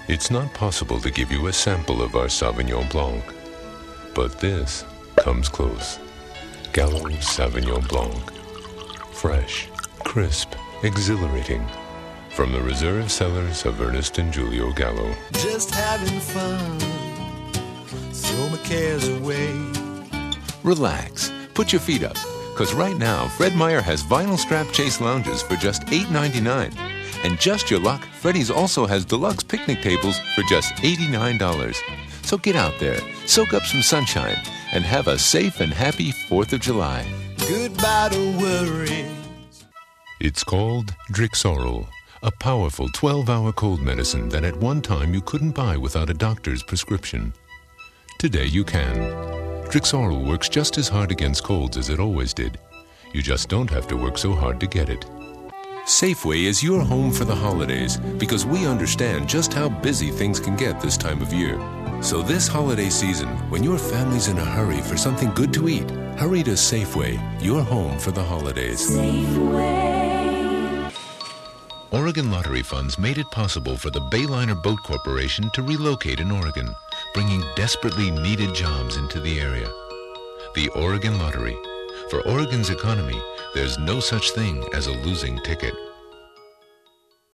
It's not possible to give you a sample of our Sauvignon Blanc, but this comes close. Gallo Sauvignon Blanc. Fresh, crisp, exhilarating. From the reserve cellars of Ernest and Julio Gallo. Just having fun, throw my cares away. Relax, put your feet up, because right now Fred Meyer has vinyl strap chase lounges for just $8.99. And just your luck, Freddy's also has deluxe picnic tables for just $89. So get out there, soak up some sunshine, and have a safe and happy 4th of July. Goodbye to worry. It's called Drixoral, a powerful 12-hour cold medicine that at one time you couldn't buy without a doctor's prescription. Today you can. Drixoral works just as hard against colds as it always did. You just don't have to work so hard to get it. Safeway is your home for the holidays because we understand just how busy things can get this time of year. So this holiday season, when your family's in a hurry for something good to eat, hurry to Safeway, your home for the holidays. Safeway. Oregon Lottery Funds made it possible for the Bayliner Boat Corporation to relocate in Oregon, bringing desperately needed jobs into the area. The Oregon Lottery. For Oregon's economy, there's no such thing as a losing ticket.